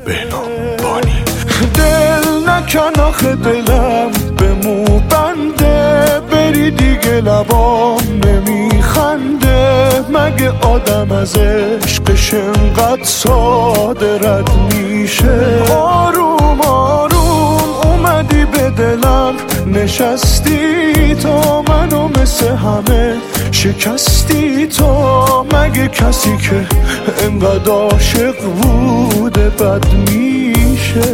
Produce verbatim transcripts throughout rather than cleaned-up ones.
بهنام بانی. دل نکن آخه دلم به مو بنده، بری دیگه لبام نمیخنده. مگه آدم از عشقش انقدر ساده رد میشه؟ آروم آروم اومدی به دلم نشستی، تا منو مثل همه شکستی. تو مگه کسی که انقدر عاشق بوده بد میشه؟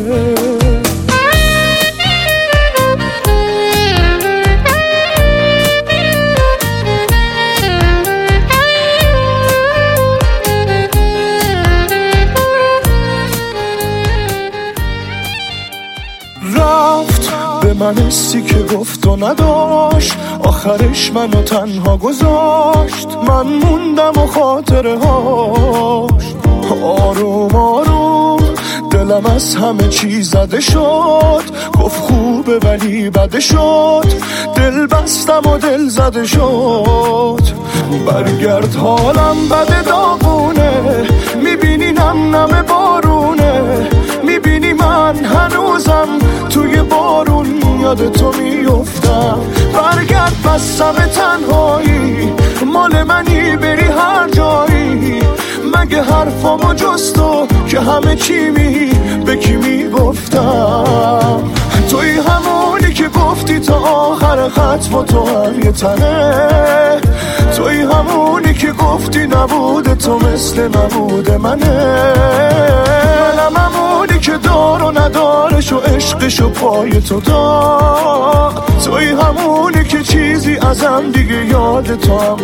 رفت به من حسی که گفت و نداشت، آخرش منو تنها گذاشت. من موندم و خاطره هاش. آروم آروم دلم از همه چی زده شد، گفت خوبه ولی بده شد. دل بستم و دل زده شد. برگرد حالم بده داغونه، میبینی نم نم بارونه. میبینی من هنوزم توی بارون یاد تو میفتم. برگرد بس همه تنهایی، مال منی بری هر جایی. مگه حرفامو جز تو که همه چی می به کی میگفتم؟ توی همونی که گفتی تا آخر خط با تو هم یه تنه. توی همونی که گفتی نبوده تو مثل نبوده منه. منم همونی که دار و ندارش و عشقش و پای تو دار. توی همونی که چیزی ازم دیگه یاد تو هم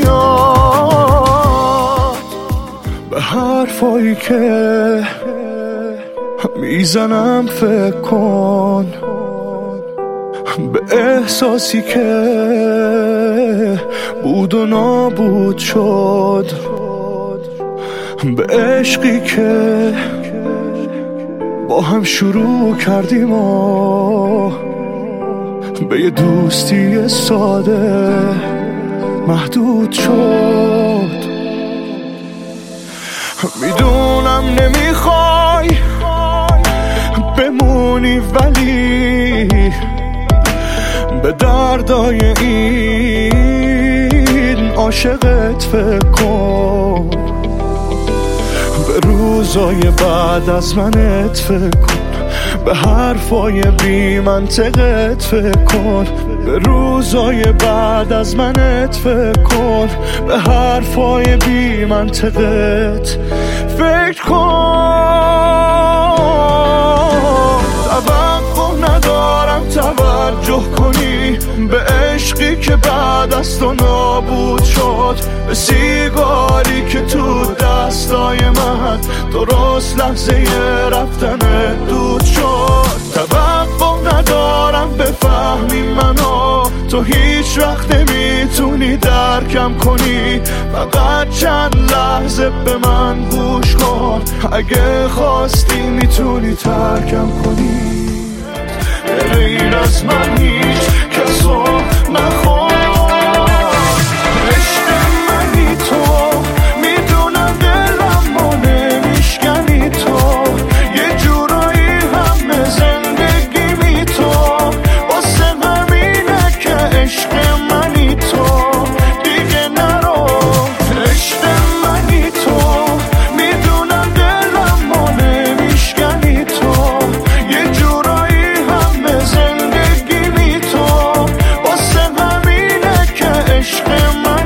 نمیاد. به حرفایی که میزنم فکر کن، به احساسی که بود و نابود شد، به عشقی که با هم شروع کردیم و به یه دوستی ساده محدود شد. میدونم نمیخوای بمونی ولی به دردای این عاشقت فکر کن. به روزای بعد از منت فکر کن، به حرفای بی منطقت فکر کن. به روزای بعد از منت فکر کن، به حرفای بی منطقت فکر کن. توقع ندارم توجه کنی به عشقی که بعد از تو نابود شد، به سیگاری که تو دستای من درست لحظه رفتن دود شد. توقع ندارم بفهمی منو، تو هیچ وقت نمیتونی درکم کنی. فقط چند لحظه به من گوش کن، اگه خواستی میتونی ترکم کنی. غیر از من هیچ کسو نخواد. عشق منی تو، میدونم دلم ما نمیشکنی تو. یه جورایی همه زندگیمی تو، واسه همینه که عشق منی تو دیگه نرو. عشق منی تو، میدونم دلم ما نمیشکنی تو. یه جورایی زندگی می تو، واسه همینه که عشق من